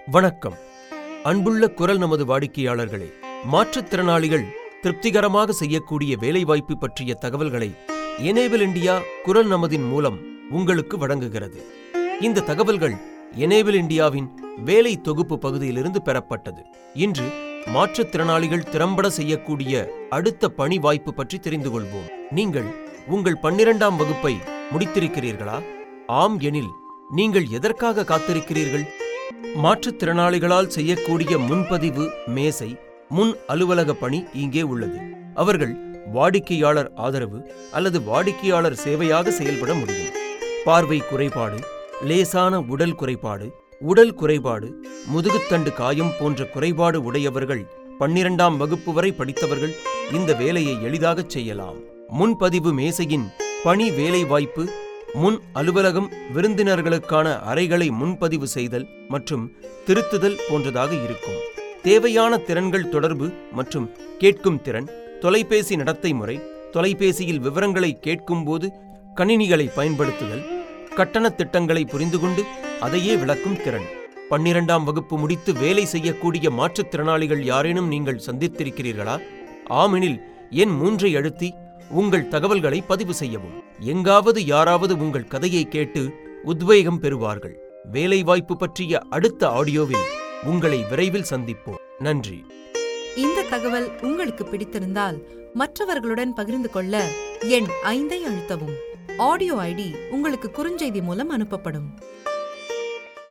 வணக்கம். அன்புள்ள குரல் நமது வாடிக்கையாளர்களே, மாற்றுத்திறனாளிகள் திருப்திகரமாக செய்யக்கூடிய வேலைவாய்ப்பு பற்றிய தகவல்களை எனேபிள் இண்டியா குரல் நமதின் மூலம் உங்களுக்கு வழங்குகிறது. இந்த தகவல்கள் எனேபிள் இண்டியாவின் வேலை தொகுப்பு பகுதியிலிருந்து பெறப்பட்டது. இன்று மாற்றுத்திறனாளிகள் திறம்பட செய்யக்கூடிய அடுத்த பணி வாய்ப்பு பற்றி தெரிந்து கொள்வோம். நீங்கள் உங்கள் 12ஆம் வகுப்பை முடித்திருக்கிறீர்களா? ஆம் எனில் நீங்கள் எதற்காக காத்திருக்கிறீர்கள்? மாற்றுத்திறனாளிகளால் செய்யக்கூடிய முன்பதிவு மேசை முன் அலுவலக பணி இங்கே உள்ளது. அவர்கள் வாடிக்கையாளர் ஆதரவு அல்லது வாடிக்கையாளர் சேவையாக செயல்பட முடியும். பார்வை குறைபாடு, லேசான உடல் குறைபாடு, முதுகுத்தண்டு காயம் போன்ற குறைபாடு உடையவர்கள் 12ஆம் வகுப்பு வரை படித்தவர்கள் இந்த வேலையை எளிதாகச் செய்யலாம். முன்பதிவு மேசையின் பணி வேலை வாய்ப்பு முன் அலுவலகம், விருந்தினர்களுக்கான அறைகளை முன்பதிவு செய்தல் மற்றும் திருத்துதல் போன்றதாக இருக்கும். தேவையான திறன்கள் தொடர்பு மற்றும் கேட்கும் திறன், தொலைபேசி நடத்தை முறை, தொலைபேசியில் விவரங்களை கேட்கும்போது கணினிகளை பயன்படுத்துதல், கட்டண திட்டங்களை புரிந்துகொண்டு அதையே விளக்கும் திறன். 12ஆம் வகுப்பு முடித்து வேலை செய்யக்கூடிய மாற்றுத்திறனாளிகள் யாரேனும் நீங்கள் சந்தித்திருக்கிறீர்களா? ஆமெனில் எண் 3ஐ அழுத்தி உங்கள் தகவல்களை பதிவு செய்யவும். எங்காவது யாராவது உங்கள் கதையை கேட்டு உத்வேகம் பெறுவார்கள். வேலைவாய்ப்பு பற்றிய அடுத்த ஆடியோவில் உங்களை விரைவில் சந்திப்போம். நன்றி. இந்த தகவல் உங்களுக்கு பிடித்திருந்தால் மற்றவர்களுடன் பகிர்ந்து கொள்ள எண் 5ஐ அழுத்தவும். ஆடியோ ஐடி உங்களுக்கு குறுஞ்செய்தி மூலம் அனுப்பப்படும்.